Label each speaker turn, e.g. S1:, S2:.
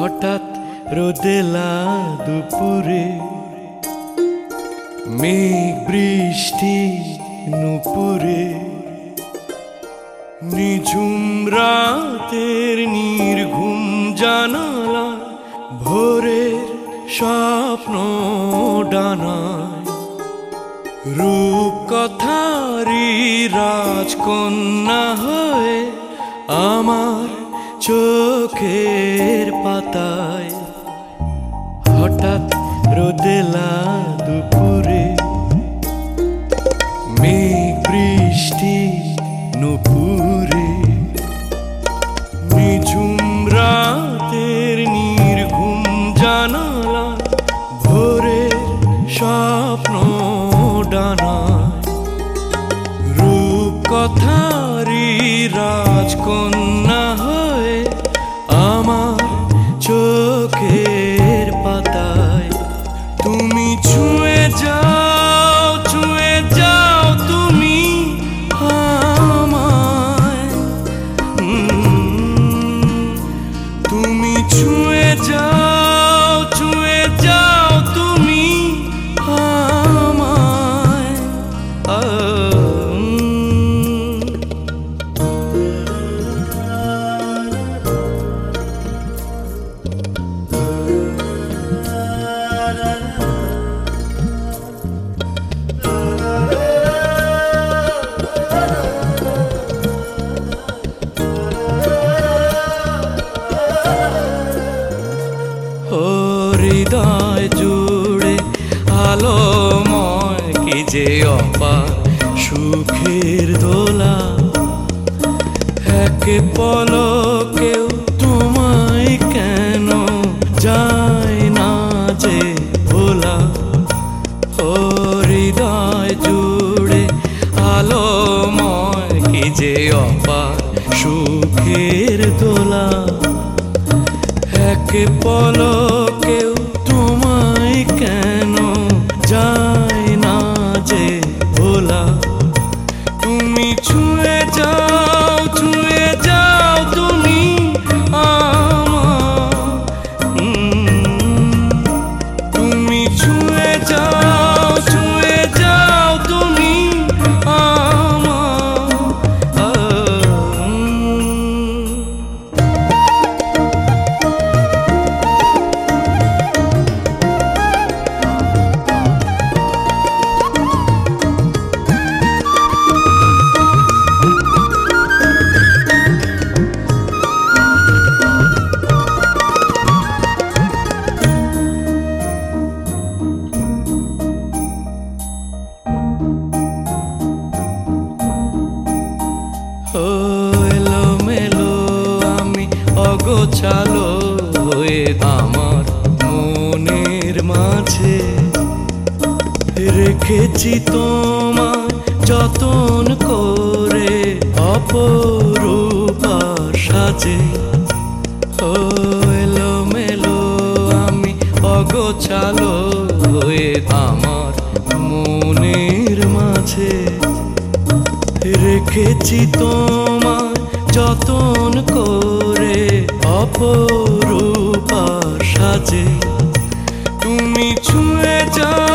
S1: হঠাৎ রোদেলা দুপুরে মেঘ বৃষ্টি নুপুরে নিঝুম রাতের নির্ঘুম জানালা ভোরের স্বপ্ন ডানায় রূপ কথারি রাজকন্যা হয়ে আমার চোখের পাতায় হঠাৎ রোদেলা দুপুরে মেঘ বৃষ্টি নুপুরে নিঝুম রাতের নির্ঘুম জানালা ভোরের স্বপ্ন ডানায় রূপ কথারি রাজকন্যা হয়ে আমার চোখের পাতায় তুমি ছুঁয়ে যাও তুমি আমায় তুমি ছুঁয়ে যাও তুমি আমায় হৃদয় জুড়ে আলোময় কি যে অপার সুখের দোলা এক পলকেও তোমায় কেন যায় না যে ভোলা হৃদয় জুড়ে আলোময় কি যে অপার সুখের দোলা এক পলকেও তোমায় কেন যায় না যে ভোলা তুমি ছুঁয়ে যাও তুমি আমার তুমি ছুঁয়ে যাও তুমি আমার এলোমেলো আমি অগোছালো হয়ে আমার মনের মাঝে রেখেছি তোমার যতন করে অপরূপা সাজে এলোমেলো আমি অগোছালো হয়ে আমার মনের মাঝে রেখেছি তোমার যতন করে অপরূপা সাজে তুমি ছুঁয়ে যাও